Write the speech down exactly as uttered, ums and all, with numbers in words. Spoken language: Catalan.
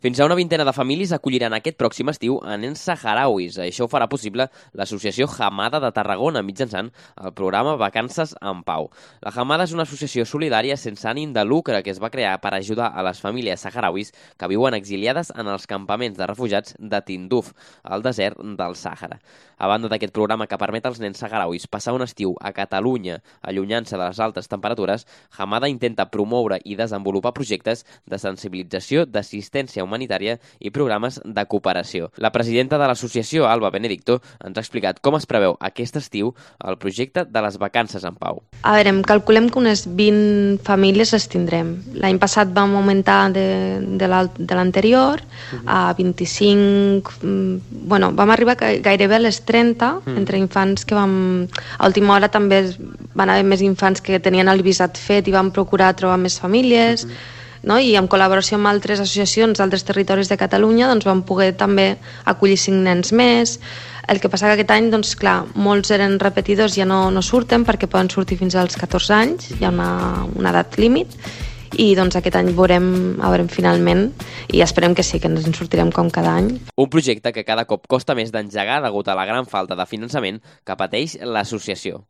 Fins a una vintena de famílies acolliran aquest pròxim estiu a nens saharauis. Això ho farà possible l'associació Hamada de Tarragona mitjançant el programa Vacances en Pau. La Hamada és una associació solidària sense ànim de lucre que es va crear per ajudar a les famílies saharauis que viuen exiliades en els campaments de refugiats de Tinduf, al desert del Sàhara. A banda d'aquest programa que permet als nens saharauis passar un estiu a Catalunya allunyant-se de les altes temperatures, Hamada intenta promoure i desenvolupar projectes de sensibilització, d'assistència humanitària i programes de cooperació. La presidenta de l'associació, Alba Benedicto, ens ha explicat com es preveu aquest estiu el projecte de les Vacances en Pau. A veure, calculem que unes vint famílies les tindrem. L'any passat vam augmentar de, de l'anterior uh-huh. a vint-i-cinc... Bueno, vam arribar gairebé a les trenta, uh-huh. entre infants que vam... A última hora també van haver més infants que tenien el visat fet i vam procurar trobar més famílies... Uh-huh. No? I en col·laboració amb altres associacions d'altres territoris de Catalunya doncs, vam poder també acollir cinc nens més. El que passa que aquest any, doncs, clar, molts eren repetidors, ja no, no surten perquè poden sortir fins als catorze anys, hi ha una, una edat límit, i doncs aquest any veurem, veurem finalment i esperem que sí, que ens en sortirem com cada any. Un projecte que cada cop costa més d'engegar degut a la gran falta de finançament que pateix l'associació.